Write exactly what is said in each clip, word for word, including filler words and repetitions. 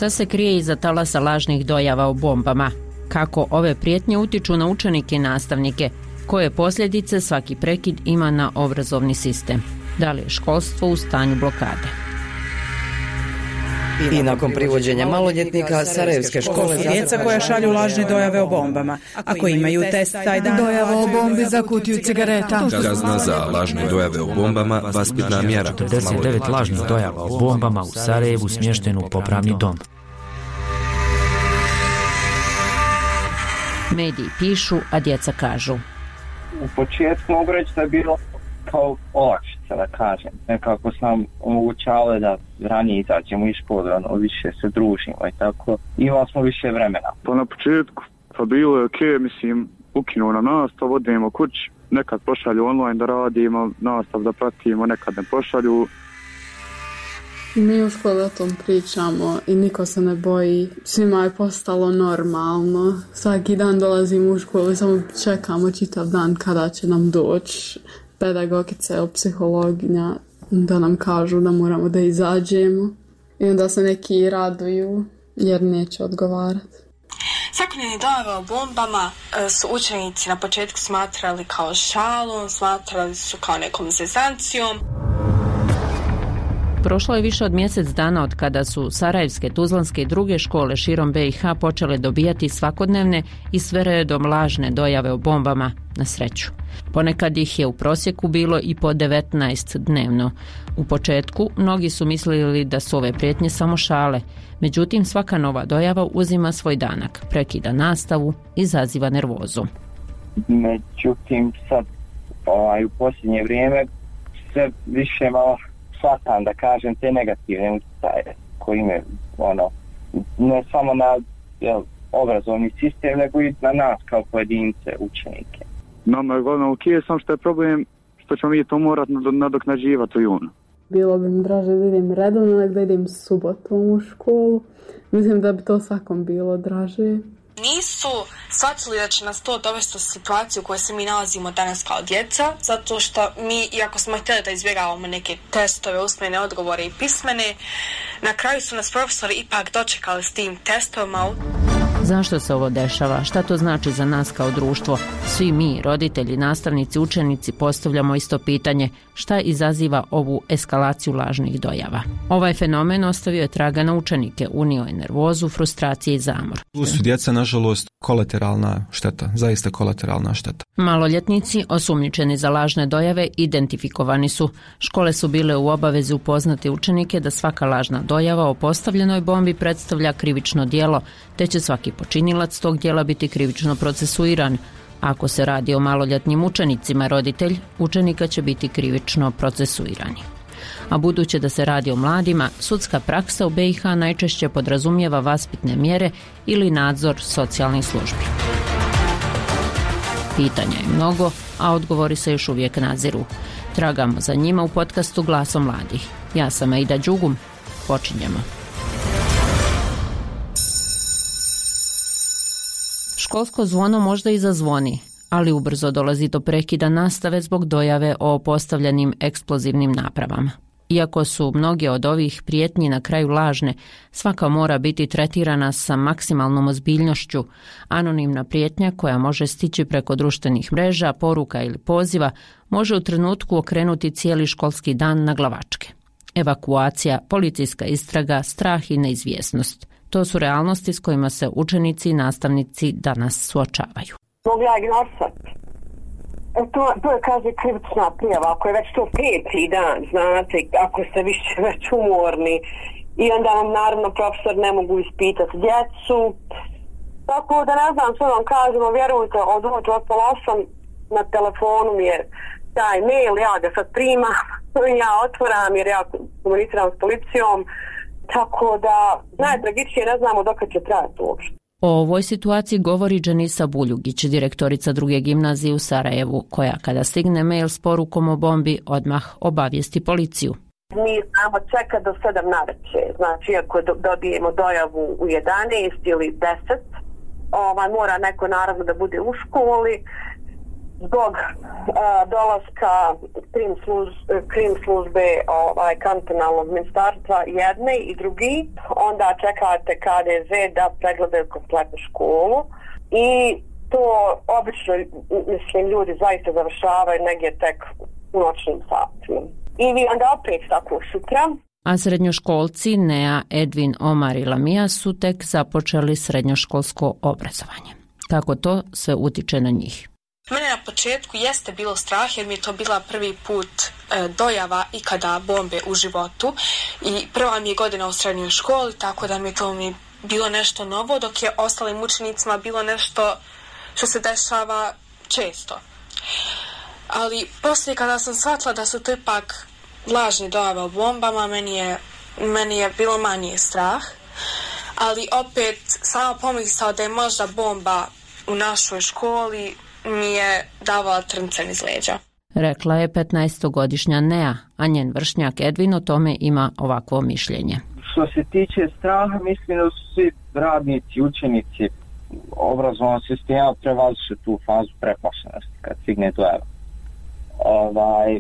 Šta se krije iza talasa lažnih dojava o bombama? Kako ove prijetnje utiču na učenike i nastavnike? Koje posljedice svaki prekid ima na obrazovni sistem? Da li je školstvo u stanju blokade? I nakon privođenja maloljetnika Sarajevske škole djeca koja šalju lažne dojave o bombama. Ako imaju test taj dan, dojava o bombi za kutiju cigareta. Kazna za lažne dojave o bombama, vaspitna mjera. četrdeset devet lažnih dojava o bombama u Sarajevu smješteno u popravni dom. Mediji pišu, a djeca kažu. U početku mogu reći da je bilo kao olakšica, da kažem. Nekako sam omogućavali da ranije izađemo iz škole, ono, više se družimo i tako. Imali smo više vremena. Pa na početku, pa bilo je okej, okay, mislim, ukinuo nam nastav, odemo kući, nekad pošalju online da radimo, nastav da pratimo, nekad ne pošalju. Mi u školi o tom pričamo i niko se ne boji. Svima je postalo normalno. Svaki dan dolazimo u školu i samo čekamo čitav dan kada će nam doći pedagogice ili psihologinja da nam kažu da moramo da izađemo. I onda se neki raduju jer neće odgovarati. Svakodnevne dojave o bombama su učenici na početku smatrali kao šalom, smatrali su kao nekom zezancijom. Prošlo je više od mjesec dana od kada su sarajevske, tuzlanske i druge škole širom be i ha počele dobijati svakodnevne i sve redom lažne dojave o bombama, na sreću. Ponekad ih je u prosjeku bilo i po devetnaest dnevno. U početku mnogi su mislili da su ove prijetnje samo šale, međutim svaka nova dojava uzima svoj danak, prekida nastavu, izaziva nervozu. Međutim sad ovaj, u posljednje vrijeme sve više malo shvatam, da kažem, te negativne utjecaje koji imaju, ono, ne samo na jel, obrazovni sistem, nego i na nas kao pojedince, učenike. Nama je glavno ok, sam što je problem što ćemo mi to morati nadoknađivati u junu. Bilo bi mi draže da idem redovno, nego da idem subotom u školu. Mislim da bi to svakom bilo draže. Nisu shvatili da će nas to dovesti u situaciju u kojoj se mi nalazimo danas kao djeca, zato što mi, iako smo htjeli da izbjegavamo neke testove, usmene odgovore i pismene, na kraju su nas profesori ipak dočekali s tim testovima. Zašto se ovo dešava? Šta to znači za nas kao društvo? Svi mi, roditelji, nastavnici, učenici, postavljamo isto pitanje: šta izaziva ovu eskalaciju lažnih dojava? Ovaj fenomen ostavio je traga na učenike, unio je nervozu, frustracije i zamor. Tu su djeca, nažalost, kolateralna šteta, zaista kolateralna šteta. Maloljetnici, osumnjičeni za lažne dojave, identifikovani su. Škole su bile u obavezi upoznati učenike da svaka lažna dojava o postavljenoj bombi predstavlja krivično djelo, te će svaki počinilac tog djela biti krivično procesuiran. Ako se radi o maloljetnim učenicima, roditelj učenika će biti krivično procesuirani. A budući da se radi o mladima, sudska praksa u be i ha najčešće podrazumijeva vaspitne mjere ili nadzor socijalnih službi. Pitanja je mnogo, a odgovori se još uvijek naziru. Tragamo za njima u podcastu Glasom mladih. Ja sam Aida Đugum. Počinjemo. Školsko zvono možda i zazvoni, ali ubrzo dolazi do prekida nastave zbog dojave o postavljenim eksplozivnim napravama. Iako su mnoge od ovih prijetnji na kraju lažne, svaka mora biti tretirana sa maksimalnom ozbiljnošću. Anonimna prijetnja koja može stići preko društvenih mreža, poruka ili poziva može u trenutku okrenuti cijeli školski dan na glavačke. Evakuacija, policijska istraga, strah i neizvjesnost. To su realnosti s kojima se učenici i nastavnici danas suočavaju. Mogu ja ignorisati. To, to je, kaže, krivična prijava, ako je već to peti dan, znate, ako ste više već umorni. I onda vam, naravno, profesor ne mogu ispitati djecu. Tako da ne znam što vam kažemo, vjerujte, od uveč od pola osam na telefonu mi je taj mail, ja ga sad primam, ja otvoram jer ja komuniciram s policijom. Tako da najtragičnije ne znamo dok će trajati uopšte. O ovoj situaciji govori Dženisa Buljugić, direktorica druge gimnazije u Sarajevu, koja kada stigne mail s porukom o bombi odmah obavijesti policiju. Mi znamo čekati do sedam navečer, znači ako dobijemo dojavu u jedanaest ili deset, ovaj, mora neko naravno da bude u školi zbog a, dolaska krim, služ, krim službe ovaj, kantonalnog ministarstva jedne i drugi, onda čekate K D Z da pregledaju kompletnu školu i to obično, mislim, ljudi zaista završavaju negdje tek u noćnim satima. I vi onda opet tako sutra. A srednjoškolci Nea, Edvin, Omar i Lamija su tek započeli srednjoškolsko obrazovanje. Kako to sve utiče na njih? Mene na početku jeste bilo strah jer mi je to bila prvi put e, dojava ikada bombe u životu i prva mi je godina u srednjoj školi, tako da mi je to mi bilo nešto novo, dok je ostalim učenicima bilo nešto što se dešava često. Ali poslije kada sam shvatila da su to ipak lažne dojave o bombama, meni je, meni je bilo manje strah, ali opet sama pomisao da je možda bomba u našoj školi mi je davala trnce niz leđa. Rekla je petnaestogodišnja Nea, a njen vršnjak Edvin o tome ima ovakvo mišljenje. Što se tiče straha, mislim da su svi radnici, učenici obrazovnog sistema prevazišli tu fazu preplašenosti kad stigne dojava. Ovaj,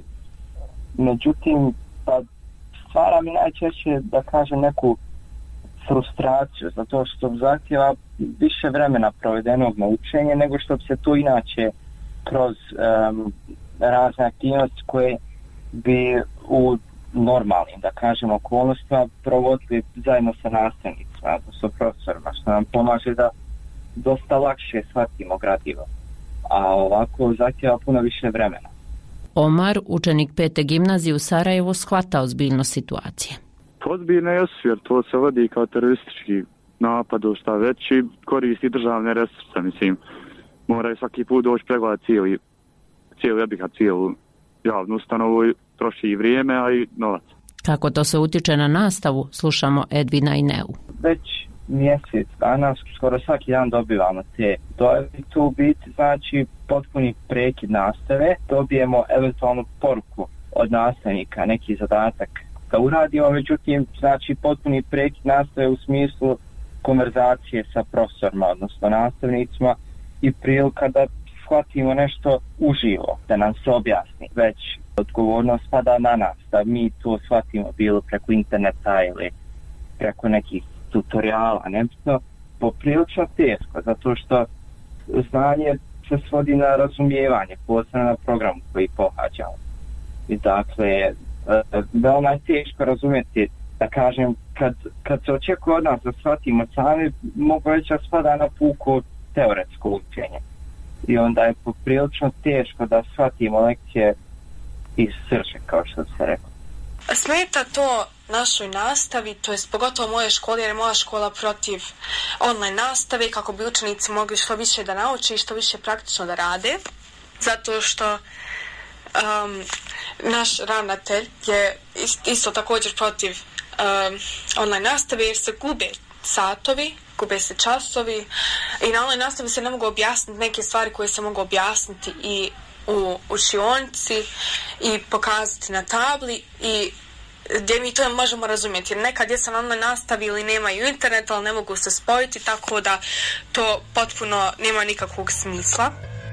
međutim, pa stvara mi najčešće, da kažem, neku frustraciju, zato što zahtjeva više vremena provedenog na učenje nego što bi se to inače kroz um, razne aktivnosti koje bi u normalnim, da kažem, okolnostima provodili zajedno sa nastavnicima, sa profesorima, što nam pomaže da dosta lakše shvatimo gradivo. A ovako zahtjeva puno više vremena. Omar, učenik pete gimnazije u Sarajevu, shvata ozbiljnost situacije. Ozbiljno je, jer to se vodi kao teroristički napad, šta već i koristi državne resurse, mislim. Moraju svaki put doći pregledati cijeli, cijeli objekat, cijelu javnu ustanovu, troši i vrijeme, a i novac. Kako to se utiče na nastavu, slušamo Edvina i Neu. Već mjesec danas, skoro svaki dan dobivamo te dojave. Tu biti znači potpuni prekid nastave, dobijemo eventualnu poruku od nastavnika, neki zadatak da uradimo, međutim, znači potpuni prekid nastave u smislu konverzacije sa profesorima, odnosno nastavnicima i prilika da shvatimo nešto uživo, da nam se objasni. Već odgovornost pada na nas, da mi to shvatimo bilo preko interneta ili preko nekih tutoriala, nebitno, poprilično teško, zato što znanje se svodi na razumijevanje, posebno na programu koji pohađamo. I dakle, veoma je teško razumjeti, da kažem, kad, kad se očekuje od nas da shvatimo sami, mogu reći da spada na puko teoretsko učenje. I onda je poprilično teško da shvatimo lekcije iz srže, kao što se rekao. Smeta to našoj nastavi, to jest pogotovo moje škole, jer je moja škola protiv online nastave, kako bi učenici mogli što više da nauče i što više praktično da rade, zato što um, naš ravnatelj je isto također protiv um, online nastave, jer se gube satovi, gube se časovi i na online nastavi se ne mogu objasniti neke stvari koje se mogu objasniti i u učionici i pokazati na tabli i gdje mi to možemo razumjeti. Jer neka djeca na online nastavi ili nemaju internet, ali ne mogu se spojiti, tako da to potpuno nema nikakvog smisla.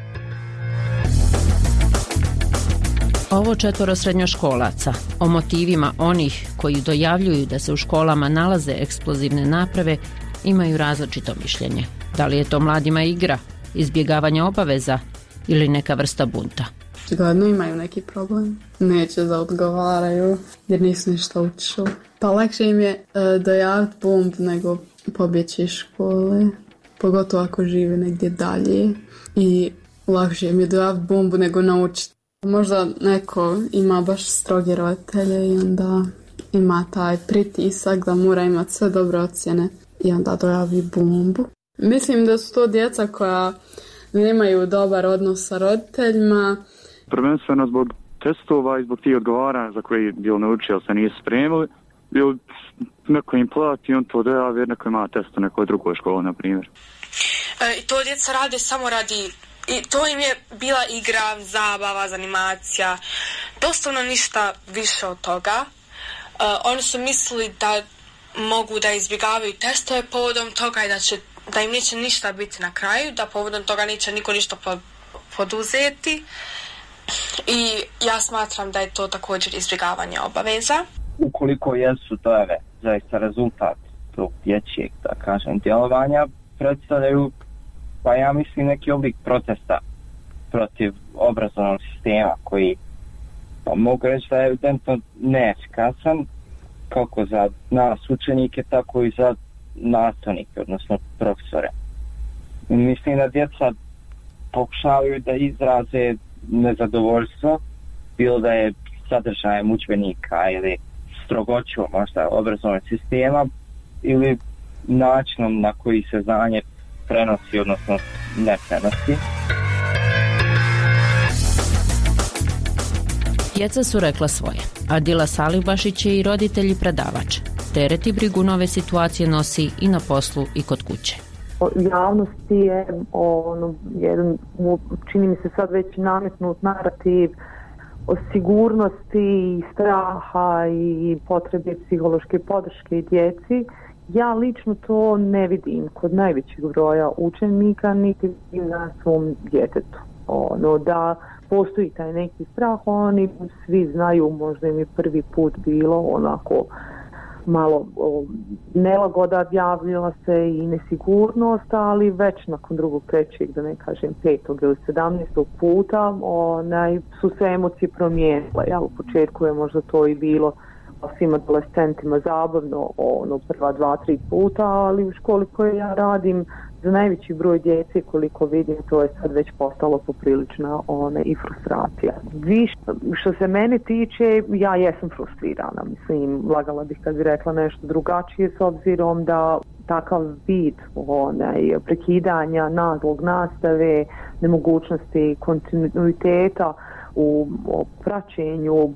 Ovo četvoro srednjoškolaca o motivima onih koji dojavljuju da se u školama nalaze eksplozivne naprave imaju različito mišljenje. Da li je to mladima igra, izbjegavanje obaveza ili neka vrsta bunta? Gledno imaju neki problem. Neće da odgovaraju jer nisu ništa učili. Pa lakše im je uh, dojaviti bomb nego pobjeći iz škole. Pogotovo ako žive negdje dalje. I lakše im je dojaviti bombu nego naučiti. Možda neko ima baš stroge roditelje i onda ima taj pritisak da mora imati sve dobre ocjene i onda dojavi bombu. Mislim da su to djeca koja nemaju dobar odnos sa roditeljima. Prvenstveno zbog testova i zbog tih odgovaranja za koji bil naučio se nisu spremili. Bil neko im plati, on to dojavi jer neko ima test u nekoj drugoj školi, na primjer. E, I to djeca rade samo radi, i to im je bila igra, zabava, zanimacija, doslovno ništa više od toga. E, oni su mislili da mogu da izbjegavaju testove povodom toga i da, će, da im neće ništa biti na kraju, da povodom toga neće niko ništa poduzeti i ja smatram da je to također izbjegavanje obaveza. Ukoliko jesu dojave zaista rezultat tog dječjeg, da kažem, djelovanja, predstavljaju, pa ja mislim, neki oblik protesta protiv obrazovnog sistema koji, pa mogu reći da je evidentno neefikasan kako za nas učenike, tako i za nastavnike, odnosno profesore. Mislim da djeca pokušavaju da izraze nezadovoljstvo, bilo da je sadržajem udžbenika ili strogoću možda obrazovnog sistema ili načinom na koji se znanje prenosi, odnosno ne prenosi. Djeca su rekla svoje. Adila Salibašić je i roditelj i predavač. Teret i brigu nove situacije nosi i na poslu i kod kuće. Javnosti je ono, jedan, čini mi se sad već nametnut narativ o sigurnosti i straha i potrebe psihološke podrške djeci. Ja lično to ne vidim kod najvećeg broja učenika, niti na svom djetetu. Ono, da postoji taj neki strah, oni svi znaju, možda im je prvi put bilo onako malo o, nelagoda, javljala se i nesigurnost, ali već nakon drugog, trećeg, da ne kažem petog ili sedamnaestog puta, onaj, su se emocije promijenile. Ja, u početku je možda to i bilo svim adolescentima zabavno, ono, prva dva, tri puta, ali u školi koje ja radim, za najveći broj djece, koliko vidim, to je sad već postalo poprilična one, i frustracija. Više, što se mene tiče, ja jesam frustrirana. Mislim, lagala bih kad bi rekla nešto drugačije, s obzirom da takav vid onaj, prekidanja naglog nastave, nemogućnosti kontinuiteta u praćenju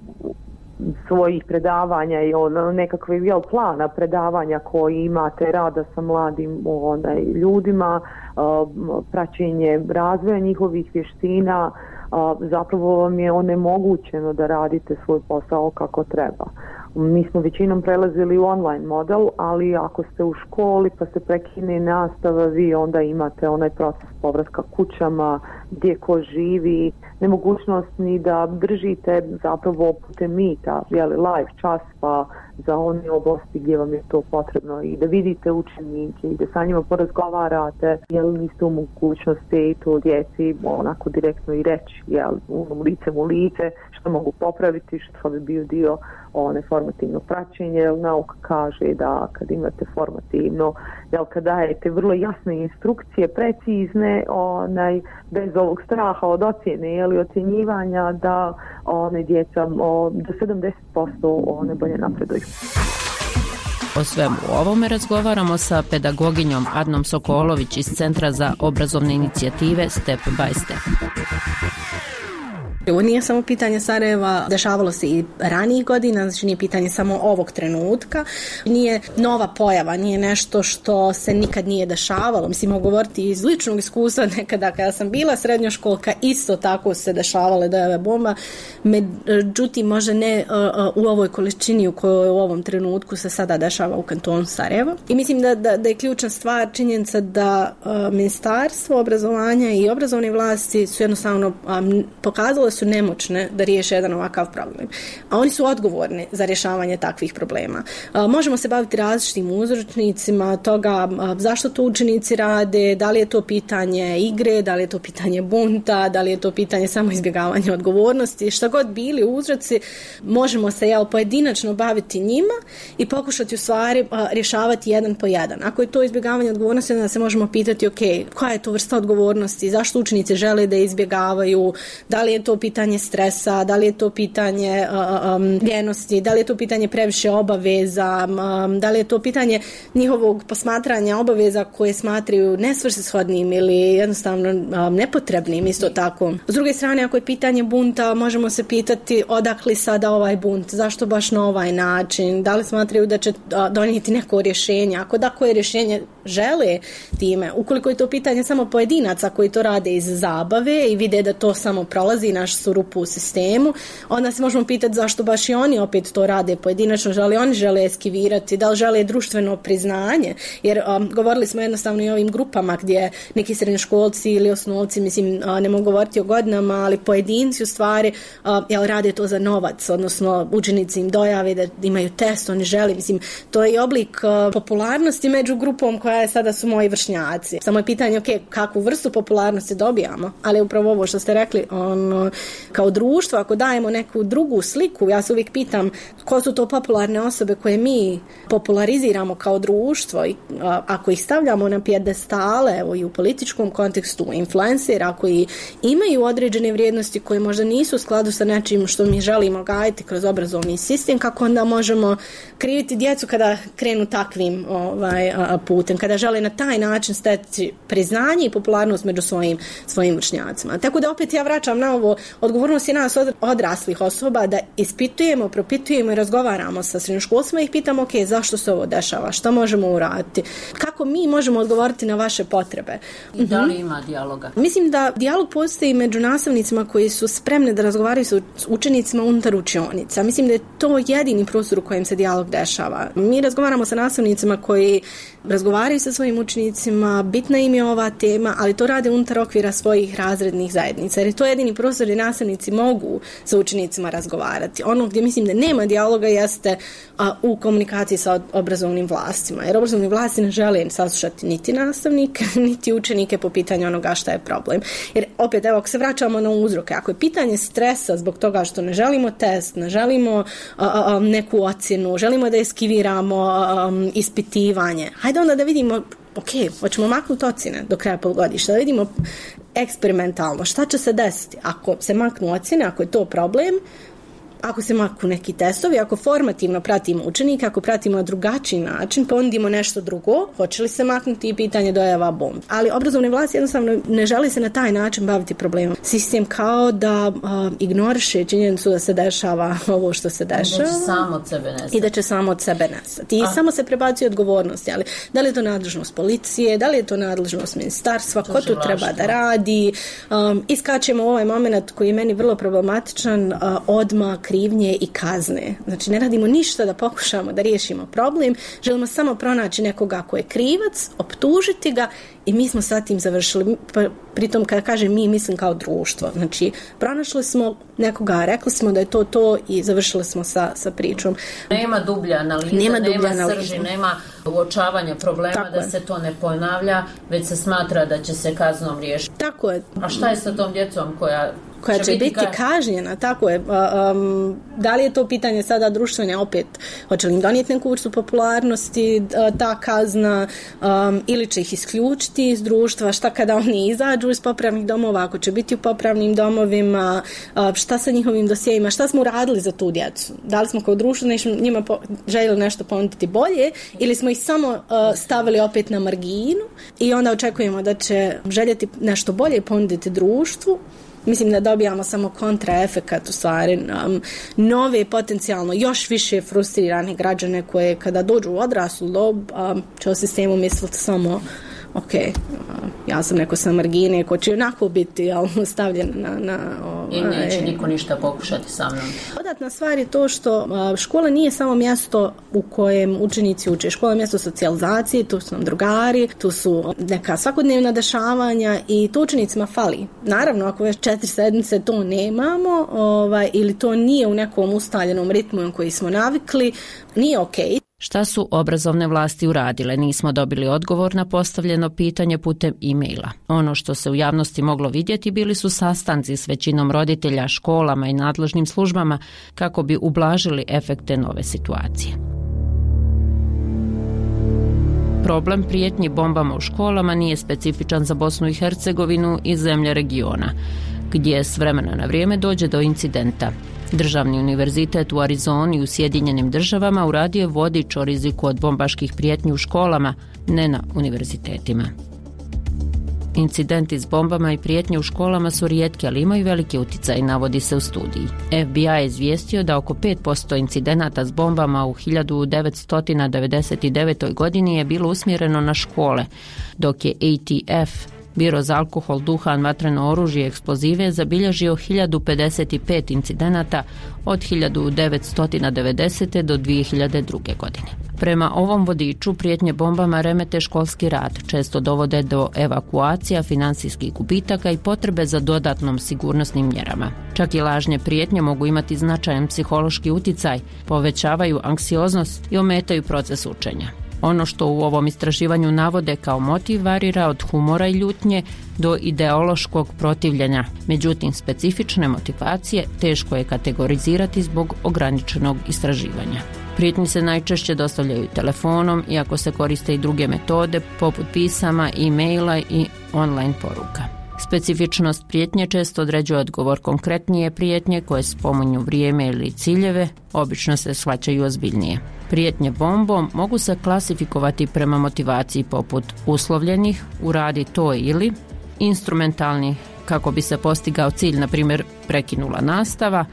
svojih predavanja i ono, nekakve jel, plana predavanja koji imate, rada sa mladim onaj, ljudima, uh, praćenje razvoja njihovih vještina, uh, zapravo vam je onemogućeno da radite svoj posao kako treba. Mi smo većinom prelazili u online model, ali ako ste u školi pa se prekine nastava, vi onda imate onaj proces povratka kućama, gdje ko živi, nemogućnost ni da držite zapravo putem mita, jeli, live čas pa za one oblasti gdje vam je to potrebno i da vidite učenike i da sa njima porazgovarate, jel niste u mogućnosti to djeci onako direktno i reći, jel, u lice u lice, što mogu popraviti, što bi bio dio one formativno praćenje, jer nauka kaže da kad imate formativno, jel, kad dajete vrlo jasne instrukcije, precizne, onaj, bez ovog straha od ocjene ili ocjenjivanja, da one djeca o, do sedamdeset posto one bolje napreduju. O svemu ovome razgovaramo sa pedagoginjom Adnom Sokolović iz Centra za obrazovne inicijative Step by Step. Ovo nije samo pitanje Sarajeva, dešavalo se i ranijih godina, znači nije pitanje samo ovog trenutka, nije nova pojava, nije nešto što se nikad nije dešavalo. Mislim, mogu govoriti iz ličnog iskustva, nekada kada sam bila srednjoškolka, isto tako se dešavale dojave bomba, međutim možda ne uh, u ovoj količini u kojoj u ovom trenutku se sada dešava u kantonu Sarajevo. I mislim da, da, da je ključna stvar činjenica da uh, Ministarstvo obrazovanja i obrazovne vlasti su jednostavno um, pokazale su nemoćne da riješe jedan ovakav problem. A oni su odgovorni za rješavanje takvih problema. A, možemo se baviti različitim uzročnicima toga a, zašto to učenici rade, da li je to pitanje igre, da li je to pitanje bunta, da li je to pitanje samo izbjegavanja odgovornosti, šta god bili uzroci, možemo se jel, pojedinačno baviti njima i pokušati u stvari a, rješavati jedan po jedan. Ako je to izbjegavanje odgovornosti, onda se možemo pitati ok, koja je to vrsta odgovornosti, zašto učenici žele da izbjegavaju, da li je to pitanje stresa, da li je to pitanje um, ljenosti, da li je to pitanje previše obaveza, um, da li je to pitanje njihovog posmatranja obaveza koje smatraju nesvrsishodnim ili jednostavno um, nepotrebnim isto tako. S druge strane, ako je pitanje bunta, možemo se pitati odakle sada ovaj bunt, zašto baš na ovaj način, da li smatraju da će uh, donijeti neko rješenje, ako da koje rješenje žele time. Ukoliko je to pitanje samo pojedinaca koji to rade iz zabave i vide da to samo prolazi i naš su rupu u sistemu, onda se možemo pitati zašto baš i oni opet to rade pojedinačno, da li oni žele eskivirati, da li žele društveno priznanje, jer um, govorili smo jednostavno i o ovim grupama gdje neki srednjoškolci ili osnovci, mislim, uh, ne mogu govoriti o godinama, ali pojedinci u stvari uh, jel, rade to za novac, odnosno učenici im dojave da imaju test, oni žele, mislim, to je oblik uh, popularnosti među grupom koja je sada su moji vršnjaci. Samo je pitanje, ok, kakvu vrstu popularnosti dobijamo, ali upravo ovo što ste rekli, ono, kao društvo, ako dajemo neku drugu sliku, ja se uvijek pitam ko su to popularne osobe koje mi populariziramo kao društvo i a, ako ih stavljamo na pijedestale, evo i u političkom kontekstu, influencera koji imaju određene vrijednosti koje možda nisu u skladu sa nečim što mi želimo gajiti kroz obrazovni sistem, kako onda možemo kriviti djecu kada krenu takvim ovaj, a, putem, kada žele na taj način steći priznanje i popularnost među svojim, svojim vršnjacima. Tako da opet ja vraćam na ovo, odgovornost je nas odraslih osoba da ispitujemo, propitujemo i razgovaramo sa srednjoškolcima i ih pitamo, ok, zašto se ovo dešava, šta možemo uraditi, kako mi možemo odgovoriti na vaše potrebe. I da li ima dijaloga? Mislim da dijalog postoji među nastavnicima koji su spremni da razgovaraju sa učenicima unutar učionica. Mislim da je to jedini prostor u kojem se dijalog dešava. Mi razgovaramo sa nastavnicima koji razgovaraju sa svojim učenicima, bitna im je ova tema, ali to rade unutar okvira svojih razrednih zajednica, jer je to jedini prostor gdje nastavnici mogu sa učenicima razgovarati. Ono gdje mislim da nema dijaloga jeste a, u komunikaciji sa obrazovnim vlastima, jer obrazovni vlasti ne žele saslušati niti nastavnike, niti učenike po pitanju onoga šta je problem. Jer opet, evo, ako se vraćamo na uzroke, ako je pitanje stresa zbog toga što ne želimo test, ne želimo a, a, neku ocjenu, želimo da eskiviramo a, a, ispitivanje, hajde onda da vidimo, ok, hoćemo maknuti ocjene do kraja polugodišta, da vidimo eksperimentalno šta će se desiti ako se maknu ocjene, ako je to problem, ako se maknu neki testovi, ako formativno pratimo učenike, ako pratimo na drugačiji način, ponudimo nešto drugo, hoće li se maknuti i pitanje dojava bomb. Ali obrazovne vlasti jednostavno ne žele se na taj način baviti problemom. Sistem kao da uh, ignoriše činjenicu da se dešava ovo što se dešava. I da će samo od sebe nestati. I da će samo od sebe nestati. I A. samo se prebacuje odgovornosti. Ali da li je to nadležnost policije, da li je to nadležnost ministarstva, ko tu treba da radi. Um, iskačemo ovaj moment koji je meni vrlo problematičan, uh, odmah krivnje i kazne. Znači, ne radimo ništa da pokušamo da riješimo problem, želimo samo pronaći nekoga ko je krivac, optužiti ga i mi smo sa tim završili. Pritom, kada kažem mi, mislim kao društvo. Znači, pronašli smo nekoga, rekli smo da je to to i završili smo sa, sa pričom. Nema dublja analiza, nema, nema analiza. Srži, nema uočavanja problema. Tako da je. Se to ne ponavlja, već se smatra da će se kaznom riješiti. Tako je. A šta je sa tom djecom koja koja će, će biti ka... kažnjena, tako je. Um, da li je to pitanje sada društvene, opet, hoće li im donijeti neku vrstu popularnosti, ta kazna, um, ili će ih isključiti iz društva, šta kada oni izađu iz popravnih domova, ako će biti u popravnim domovima, uh, šta sa njihovim dosjejima, šta smo uradili za tu djecu? Da li smo kao društvo njima po, željeli nešto ponuditi bolje ili smo ih samo uh, stavili opet na marginu i onda očekujemo da će željeti nešto bolje ponuditi društvu. Mislim da dobijamo samo kontraefekat, u stvari, um, nove potencijalno još više frustrirane građane koje kada dođu u odraslu dob um, će o sistemu misliti samo ok, uh, ja sam neko sa margine ko će onako biti ali, stavljen na... na I neće niko ništa pokušati sa mnom. Dodatna stvar je to što uh, škola nije samo mjesto u kojem učenici uče. Škola je mjesto socijalizacije, tu su nam drugari, tu su neka svakodnevna dešavanja i to učenicima fali. Naravno, ako već četiri sedmice to nemamo ovaj, ili to nije u nekom ustaljenom ritmu na koji smo navikli, nije okej. Okay. Šta su obrazovne vlasti uradile? Nismo dobili odgovor na postavljeno pitanje putem e-maila. Ono što se u javnosti moglo vidjeti bili su sastanci s većinom roditelja, školama i nadležnim službama kako bi ublažili efekte nove situacije. Problem prijetnji bombama u školama nije specifičan za Bosnu i Hercegovinu i zemlje regiona, gdje s vremena na vrijeme dođe do incidenta. Državni univerzitet u Arizoni u Sjedinjenim državama uradio je vodič o riziku od bombaških prijetnji u školama, ne na univerzitetima. Incidenti s bombama i prijetnje u školama su rijetki, ali imaju veliki utjecaj, navodi se u studiji. F B I je izvijestio da oko pet posto incidenata s bombama u hiljadu devetsto devedeset devetoj. godini je bilo usmjereno na škole, dok je A T F, Biro za alkohol, duhan, vatreno oružje i eksplozive, zabilježio hiljadu pedeset pet incidenata od hiljadu devetsto devedesete. do dvije hiljade druge. godine. Prema ovom vodiču, prijetnje bombama remete školski rad, često dovode do evakuacija, financijskih gubitaka i potrebe za dodatnom sigurnosnim mjerama. Čak i lažne prijetnje mogu imati značajan psihološki utjecaj, povećavaju anksioznost i ometaju proces učenja. Ono što u ovom istraživanju navode kao motiv varira od humora i ljutnje do ideološkog protivljenja. Međutim, specifične motivacije teško je kategorizirati zbog ograničenog istraživanja. Prijetnje se najčešće dostavljaju telefonom, iako se koriste i druge metode poput pisama, e-maila i online poruka. Specifičnost prijetnje često određuje odgovor. Konkretnije prijetnje koje spominju vrijeme ili ciljeve obično se shvaćaju ozbiljnije. Prijetnje bombom mogu se klasifikovati prema motivaciji poput uslovljenih, uradi to ili, instrumentalnih kako bi se postigao cilj, na primjer prekinula nastava,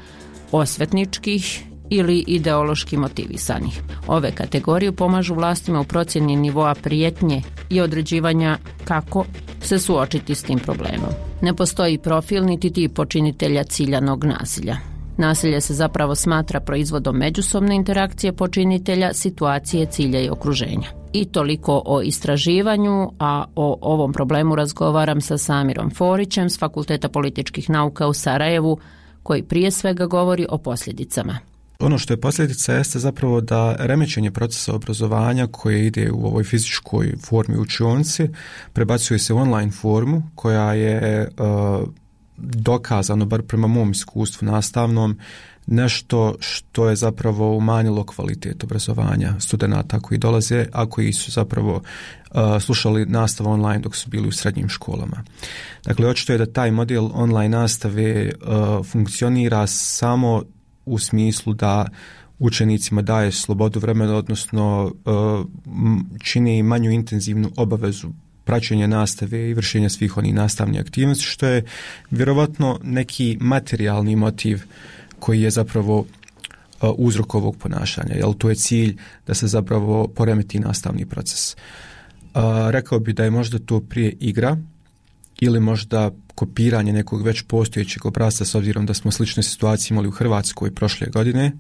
osvetničkih ili ideološki motivisanih. Ove kategorije pomažu vlastima u procjeni nivoa prijetnje i određivanja kako se suočiti s tim problemom. Ne postoji profil niti tip počinitelja ciljanog nasilja. Nasilje se zapravo smatra proizvodom međusobne interakcije počinitelja, situacije, cilja i okruženja. I toliko o istraživanju, a o ovom problemu razgovaram sa Samirom Forićem s Fakulteta političkih nauka u Sarajevu, koji prije svega govori o posljedicama. Ono što je posljedica jeste zapravo da remećenje procesa obrazovanja koje ide u ovoj fizičkoj formi u učionici prebacuje se u online formu koja je uh, dokazano, bar prema mom iskustvu nastavnom, nešto što je zapravo umanjilo kvalitet obrazovanja studenata koji dolaze, a koji su zapravo uh, slušali nastavu online dok su bili u srednjim školama. Dakle, očito je da taj model online nastave uh, funkcionira samo u smislu da učenicima daje slobodu vremena, odnosno čini manju intenzivnu obavezu praćenja nastave i vršenja svih onih nastavnih aktivnosti, što je vjerovatno neki materijalni motiv koji je zapravo uzrok ovog ponašanja, jer to je cilj da se zapravo poremeti nastavni proces. Rekao bi da je možda to prije igra ili možda kopiranje nekog već postojećeg obrasca, s obzirom da smo slične situacije imali u Hrvatskoj prošle godine.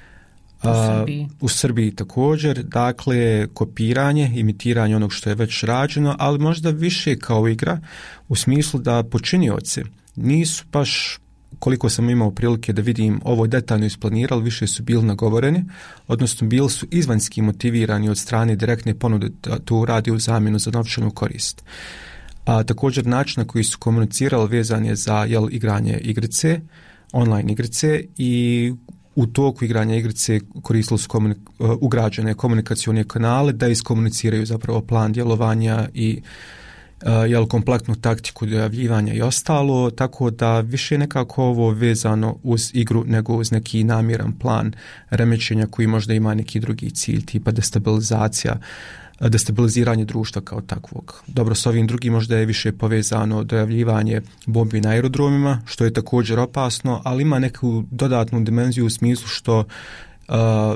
U Srbiji. Uh, u Srbiji također, dakle kopiranje, imitiranje onog što je već rađeno, ali možda više kao igra, u smislu da počinioci nisu baš, koliko sam imao prilike da vidim, ovo detaljno isplanirali, više su bili nagovoreni, odnosno bili su izvanjski motivirani od strane direktne ponude da to radi u zamjenu za novčanu korist. A također način na koji su komunicirali vezan je za jel, igranje igrice, online igrice, i u toku igranja igrice koristili su komunik- ugrađene komunikacione kanale da iskomuniciraju zapravo plan djelovanja i uh, jel, kompletnu taktiku dojavljivanja i ostalo, tako da više nekako ovo vezano uz igru nego uz neki namjeran plan remećenja koji možda ima neki drugi cilj, tipa destabilizacija, destabiliziranje društva kao takvog. Dobro, s ovim drugim možda je više povezano dojavljivanje bombi na aerodromima, što je također opasno, ali ima neku dodatnu dimenziju u smislu što uh,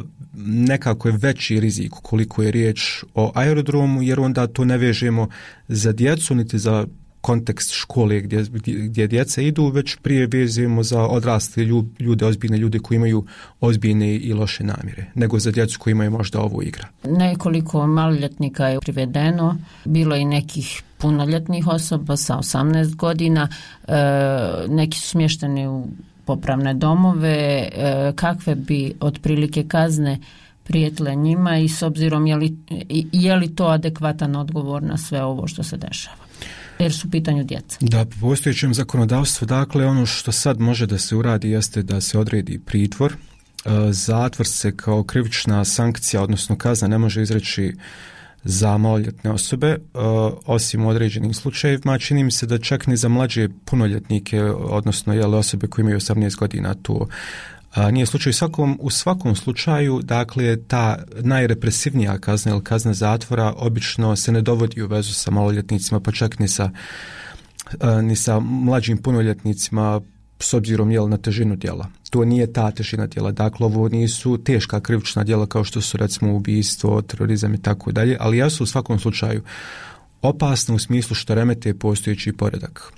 nekako je veći rizik koliko je riječ o aerodromu, jer onda to ne vežemo za djecu niti za kontekst škole gdje, gdje djeca idu, već prije vezujemo za odrasle ljude, ozbiljne ljude koji imaju ozbiljne i loše namjere, nego za djecu koji imaju možda ovo igra. Nekoliko maloljetnika je privedeno, bilo i nekih punoljetnih osoba sa osamnaest godina, e, neki su smješteni u popravne domove, e, kakve bi otprilike kazne prijetile njima i s obzirom je li, je li to adekvatan odgovor na sve ovo što se dešava? Jer su u pitanju djeca. Da, po postojećem zakonodavstvu, dakle, ono što sad može da se uradi jeste da se odredi pritvor. Zatvor se kao krivična sankcija, odnosno kazna, ne može izreći za maloljetne osobe, osim u određenim slučajevima. Čini mi se da čak ni za mlađe punoljetnike, odnosno jele osobe koje imaju osamnaest godina, to A, nije slučaj u svakom, u svakom slučaju, dakle, ta najrepresivnija kazna ili kazna zatvora obično se ne dovodi u vezu sa maloljetnicima, pa čak ni sa, a, ni sa mlađim punoljetnicima, s obzirom jel, na težinu djela. To nije ta težina djela. Dakle, ovo nisu teška krivična djela kao što su recimo ubijstvo, terorizam i tako dalje, ali jesu u svakom slučaju opasne u smislu što remete postojeći poredak.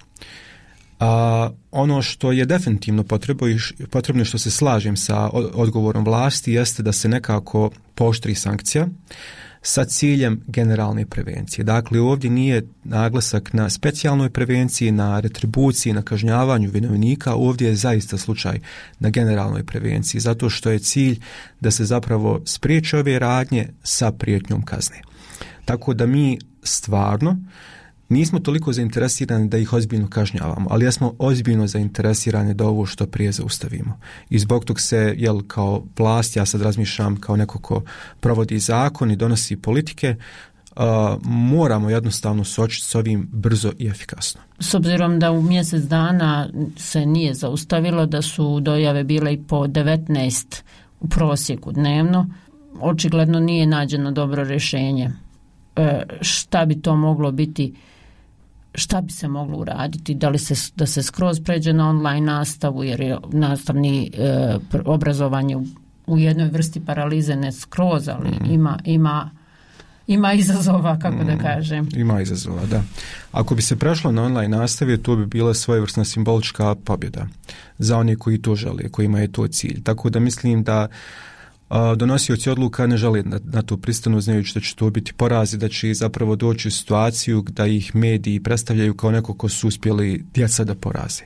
A, ono što je definitivno potrebno i potrebno što se slažem sa odgovorom vlasti jeste da se nekako pooštri sankcija sa ciljem generalne prevencije. Dakle, ovdje nije naglasak na specijalnoj prevenciji, na retribuciji, na kažnjavanju vinovnika, ovdje je zaista slučaj na generalnoj prevenciji, zato što je cilj da se zapravo spriječe ove radnje sa prijetnjom kazne. Tako da mi stvarno nismo toliko zainteresirani da ih ozbiljno kažnjavamo, ali jesmo ozbiljno zainteresirani da ovo što prije zaustavimo. I zbog tog se, jel, kao vlast, ja sad razmišljam kao neko ko provodi zakon i donosi politike, uh, moramo jednostavno suočiti s ovim brzo i efikasno. S obzirom da u mjesec dana se nije zaustavilo, da su dojave bile i po devetnaest u prosjeku dnevno, očigledno nije nađeno dobro rješenje. E, šta bi to moglo biti, šta bi se moglo uraditi, da li se, da se skroz pređe na online nastavu, jer je nastavni e, obrazovanje u, u jednoj vrsti paralize, ne skroz, ali mm. ima, ima, ima izazova, kako mm. da kažem. Ima izazova, da. Ako bi se prešlo na online nastavi, to bi bila svojevrsna simbolička pobjeda za one koji to žele, kojima je to cilj. Tako da mislim da donosioci odluka ne žele na, na to pristanu, znajući da će to biti porazi, da će zapravo doći u situaciju da ih mediji predstavljaju kao neko ko su uspjeli djeca da poraze.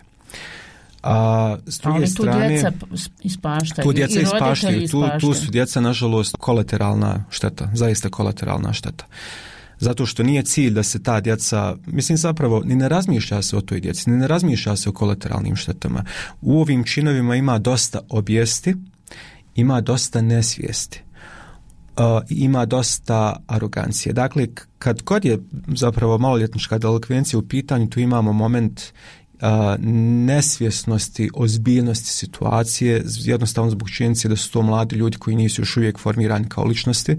A s druge ali tu strane, djeca ispaštaju. Tu djeca i ispaštaju, tu, ispaštaju. tu su djeca nažalost kolateralna šteta, zaista kolateralna šteta. Zato što nije cilj da se ta djeca, mislim zapravo, ni ne razmišlja se o toj djeci, ni ne razmišlja se o kolateralnim štetama. U ovim činovima ima dosta obijesti, ima dosta nesvijesti, uh, ima dosta arogancije. Dakle, kad god je zapravo maloljetnička delikvencija u pitanju, tu imamo moment uh, nesvjesnosti, ozbiljnosti situacije, jednostavno zbog činjenice da su to mladi ljudi koji nisu još uvijek formirani kao ličnosti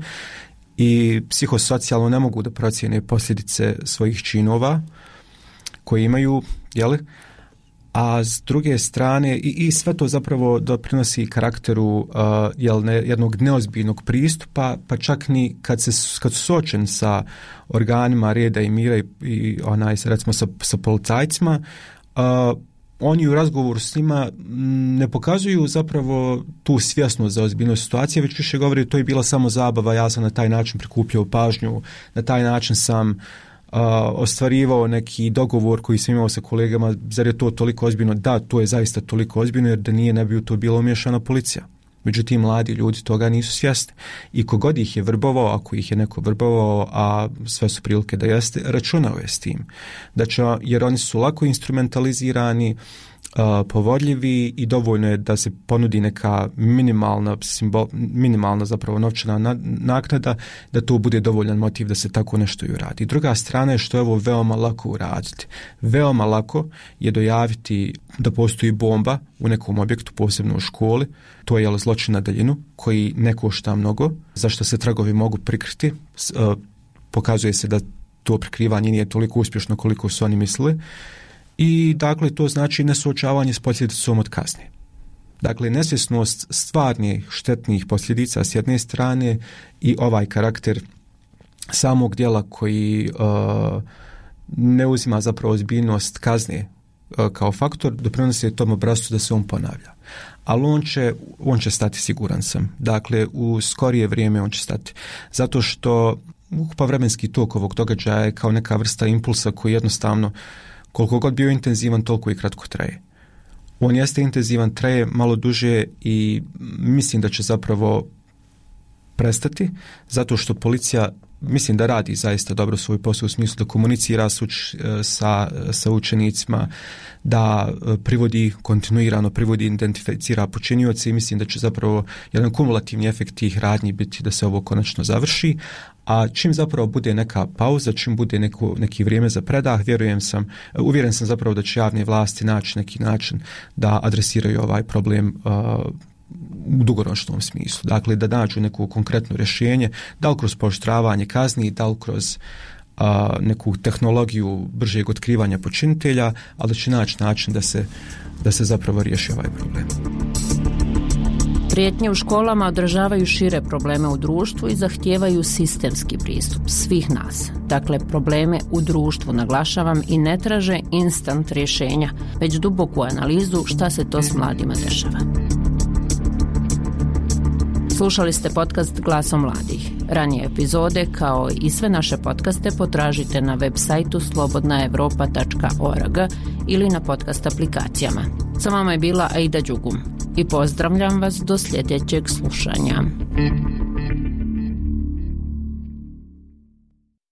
i psihosocijalno ne mogu da procijene posljedice svojih činova koje imaju, jeli? A s druge strane i, i sve to zapravo doprinosi karakteru uh, jel ne, jednog neozbiljnog pristupa, pa čak ni kad, se, kad su suočeni sa organima reda i mira i, i onaj, recimo sa, sa policajcima, uh, oni u razgovoru s njima ne pokazuju zapravo tu svjesnost za ozbiljnost situacije, već više govori to je bila samo zabava, ja sam na taj način prikupljao pažnju, na taj način sam Uh, ostvarivao neki dogovor koji sam imao sa kolegama, zar je to toliko ozbiljno? Da, to je zaista toliko ozbiljno, jer da nije, ne bi u to bilo umiješana policija. Međutim, mladi ljudi toga nisu svjesni. I kogod ih je vrbovao, ako ih je neko vrbovao, a sve su prilike da jeste, računao je s tim. Da će, jer oni su lako instrumentalizirani, Uh, povodljivi i dovoljno je da se ponudi neka minimalna, simbol, minimalna zapravo novčana naknada, da to bude dovoljan motiv da se tako nešto i uradi. Druga strana je što je ovo veoma lako uraditi. Veoma lako je dojaviti da postoji bomba u nekom objektu, posebno u školi, to je zločin na daljinu koji ne košta mnogo, za što se tragovi mogu prikriti. Uh, pokazuje se da to prikrivanje nije toliko uspješno koliko su oni mislili. I dakle to znači nesuočavanje s posljedicom od kazne. Dakle, nesvjesnost stvarnih štetnih posljedica s jedne strane i ovaj karakter samog djela koji uh, ne uzima zapravo ozbiljnost kazne uh, kao faktor, doprinosi tom obrascu da se on ponavlja. Ali on će, on će stati, siguran sam. Dakle, u skorije vrijeme on će stati. Zato što ukupan vremenski tok ovog događaja je kao neka vrsta impulsa koji jednostavno koliko god bio intenzivan, toliko i kratko traje. On jeste intenzivan, traje malo duže i mislim da će zapravo prestati, zato što policija mislim da radi zaista dobro svoj posao u smislu da komunicira s uč, sa, sa učenicima, da privodi kontinuirano, privodi, identificira počinioce i mislim da će zapravo jedan kumulativni efekt tih radnji biti da se ovo konačno završi, a čim zapravo bude neka pauza, čim bude neko, neki vrijeme za predah, vjerujem sam, uvjeren sam zapravo da će javne vlasti naći neki način da adresiraju ovaj problem uh, u dugoročnom smislu. Dakle, da nađu neko konkretno rješenje, da li kroz pooštravanje kazni, da li kroz a, neku tehnologiju bržeg otkrivanja počinitelja, ali da će naći način da se, da se zapravo riješi ovaj problem. Prijetnje u školama odražavaju šire probleme u društvu i zahtijevaju sistemski pristup svih nas. Dakle, probleme u društvu naglašavam i ne traže instant rješenja, već duboku analizu šta se to s mladima dešava. Slušali ste podcast Glasom mladih. Ranije epizode, kao i sve naše podcaste, potražite na web sajtu slobodna europa tačka org ili na podcast aplikacijama. Sa vama je bila Aida Đugum i pozdravljam vas do sljedećeg slušanja.